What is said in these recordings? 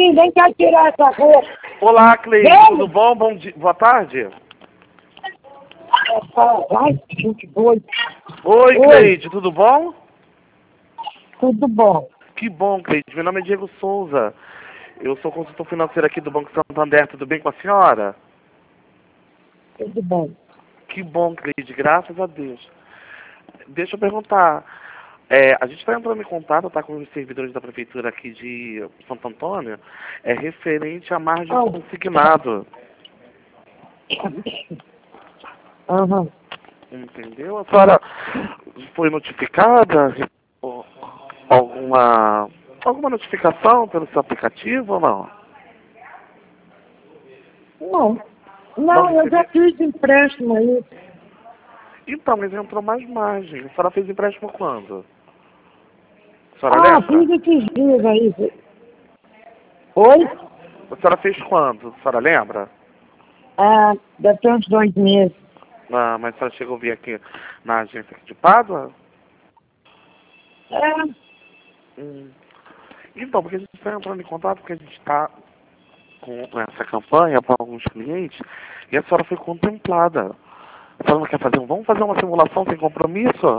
vem cá tirar essa roupa. Olá, Cleide, Vem. tudo bom? Bom dia. Boa tarde. Ai, gente doida. Oi, Cleide, tudo bom? Tudo bom. Que bom, Cleide. Meu nome é Diego Souza. Eu sou consultor financeiro aqui do Banco Santander. Tudo bem com a senhora? Tudo bom. Que bom, Cleide. Graças a Deus. Deixa eu perguntar. A gente está entrando em contato, tá, com os servidores da prefeitura aqui de Santo Antônio, referente à margem do consignado. Aham. Entendeu? A senhora foi notificada? Ou alguma notificação pelo seu aplicativo ou não? Não. Não, eu já fiz empréstimo aí. Então, mas entrou mais margem. A senhora fez empréstimo quando? A senhora lembra? Fiz esses dias aí. Oi? A senhora fez quando? A senhora lembra? Deve ter uns 2 meses. Ah, mas a senhora chegou a vir aqui na agência aqui de Pádua? Então, porque a gente está entrando em contato, porque a gente está com essa campanha para alguns clientes e a senhora foi contemplada. A senhora não quer fazer vamos fazer uma simulação sem compromisso?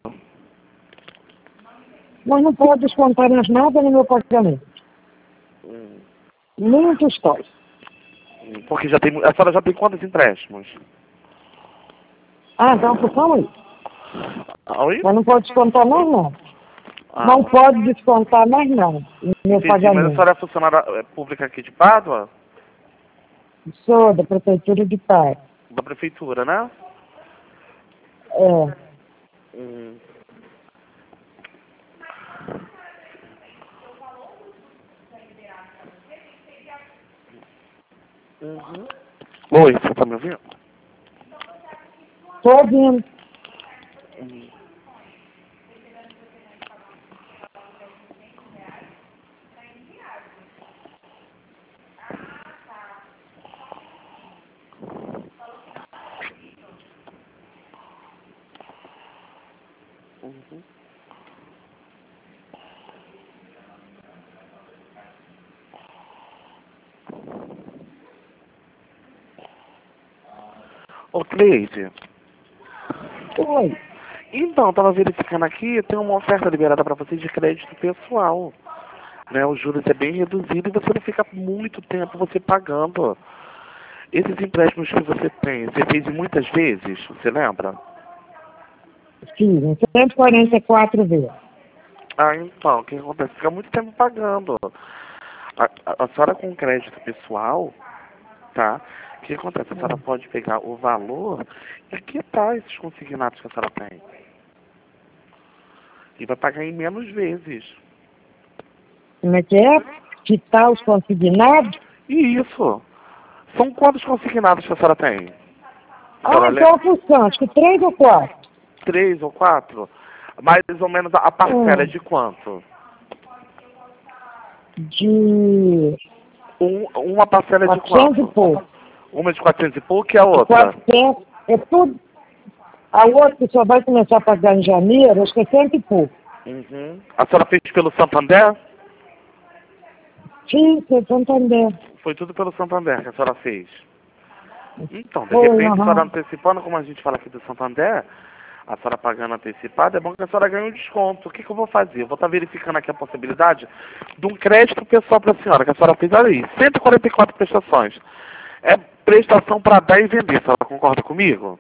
Mas não pode descontar mais nada no meu pagamento. Nem tostões. Porque a senhora já tem quantos empréstimos? Então opção aí. Oi? Mas não pode descontar mais não. Não pode descontar mais não. No meu Entendi, pagamento. mas a senhora é funcionária pública aqui de Pádua? Sou da Prefeitura de Pai. Da prefeitura, né? Oi, você tá me ouvindo? Tô ouvindo. Ô, Cleide. Oi. Então, eu tava verificando aqui, tem uma oferta liberada para você de crédito pessoal. Né? Os juros é bem reduzido e você não fica muito tempo você pagando. Esses empréstimos que você tem, você fez muitas vezes, você lembra? Fiz, 144 vezes. Então, o que acontece? Fica muito tempo pagando. A senhora com crédito pessoal, tá? O que acontece? A senhora pode pegar o valor e quitar esses consignados que a senhora tem. E vai pagar em menos vezes. Como é que é? Quitar os consignados? Isso. São quantos consignados que a senhora tem? Então função, acho que 3 ou 4. 3 ou 4? Mais ou menos a parcela é de quanto? Uma parcela é de quanto? 400 e pouco. Uma de 400 e pouco e a outra? 400, é tudo. A outra só vai começar a pagar em janeiro, acho que é 100 e pouco. A senhora fez pelo Santander? Sim, foi Santander. Foi tudo pelo Santander que a senhora fez. Então, de repente, a senhora antecipando, como a gente fala aqui do Santander, a senhora pagando antecipado, é bom que a senhora ganhe um desconto. O que eu vou fazer? Eu vou estar verificando aqui a possibilidade de um crédito pessoal para a senhora, que a senhora fez ali. 144 prestações. É prestação para dar e vender, a senhora concorda comigo?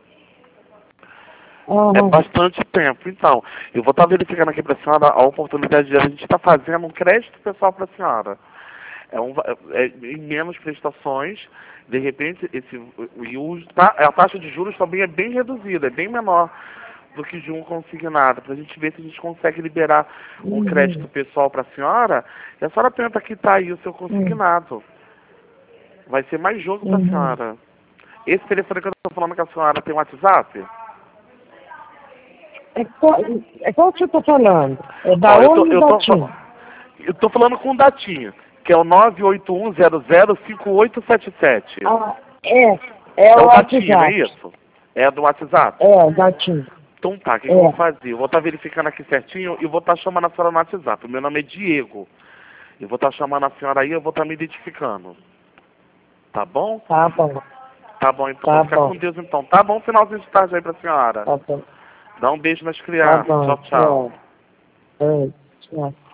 É bastante tempo. Então, eu vou estar verificando aqui para a senhora a oportunidade de a gente estar fazendo um crédito pessoal para a senhora. Em menos prestações, de repente, a taxa de juros também é bem reduzida, é bem menor do que de um consignado, para a gente ver se a gente consegue liberar um crédito pessoal para a senhora, e a senhora tenta quitar aí o seu consignado. Vai ser mais jogo para a senhora. Esse telefone que eu estou falando com a senhora tem WhatsApp? Qual que eu estou falando? É da onde ou da TIM? Eu estou falando com o Datinho, que é o 981005877. É o Datinho, não é WhatsApp. isso? É do WhatsApp? É, o Datinho. Então tá, o que eu vou fazer? Eu vou estar verificando aqui certinho e vou estar chamando a senhora no WhatsApp. O meu nome é Diego. Eu vou estar chamando a senhora aí, eu vou estar me identificando. Tá bom? Tá bom. Tá bom, então. Tá Fica bom. com Deus, então. Tá bom, finalzinho de tarde aí pra senhora. Tá bom. Dá um beijo nas Tá crianças. bom. Tchau, tchau. Tchau. Tchau.